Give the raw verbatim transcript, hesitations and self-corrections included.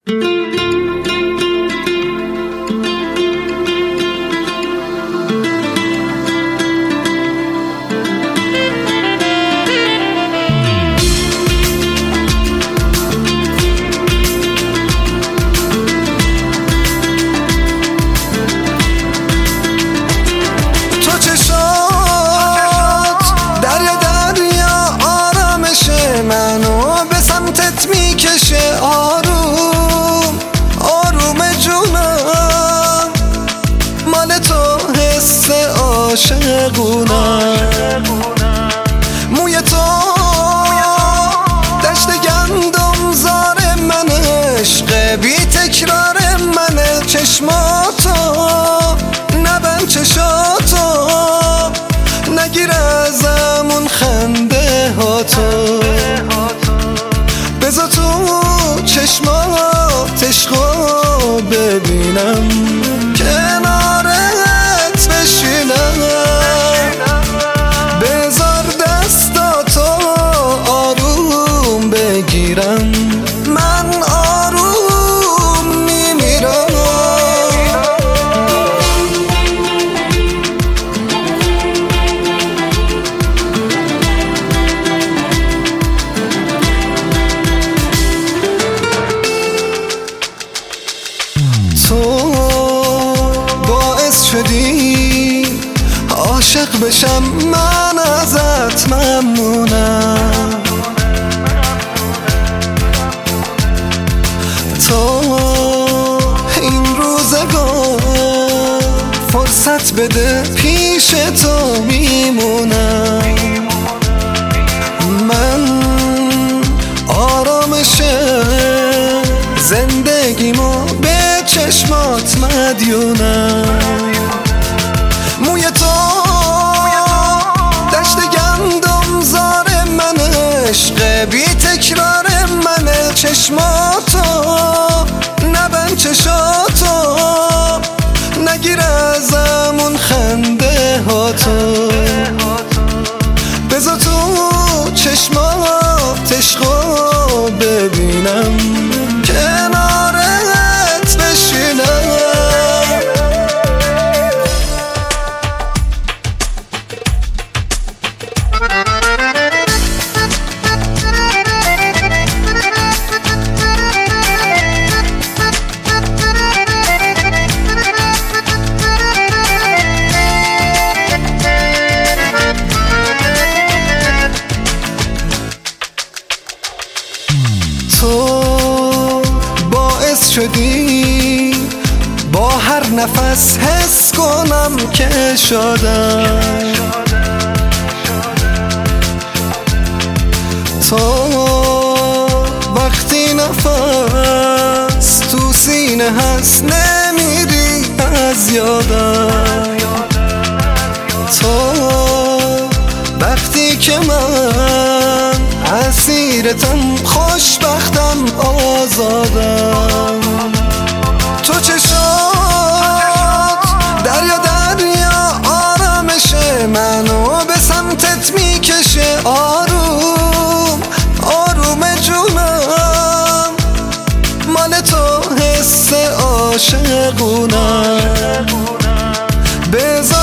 میکشه آروم آروم جونم، مال تو حس عاشقونم. موی تو دشت گندم زار من، عشق بی تکرار من. چشماتو نبند چشاتو، نگیر ازمون خنده هاتو. بذار تو چشمات عشقو ببینم، کنارت بشینم. بذار دستاتو آروم بگیرم، من آروم میمیرم. تو باعث شدی عاشق بشم، من ازت ممنونم. تو این روزگار فرصت بده، پیش تو میمونم. من آرامش زندگیمو به چشمات مدیونم. موی تو دشت گندم زار من، عشق بی تکرار من. چشماتو نبند چشاتو، نگیر ازمون خنده هاتو. بذار تو چشمات عشقو ببینم، کنارت بشینم. تو باعث شدی با هر نفس حس کنم که شدم. تو وقتی نفس تو سینه هست نمیری از یادم. تو وقتی که من اسیرتم، خوشبختم آزادم. تو چشات دریا دریا آرامش منو به سمتت میکشه آروم آروم جونم، مال تو حس عاشقونم.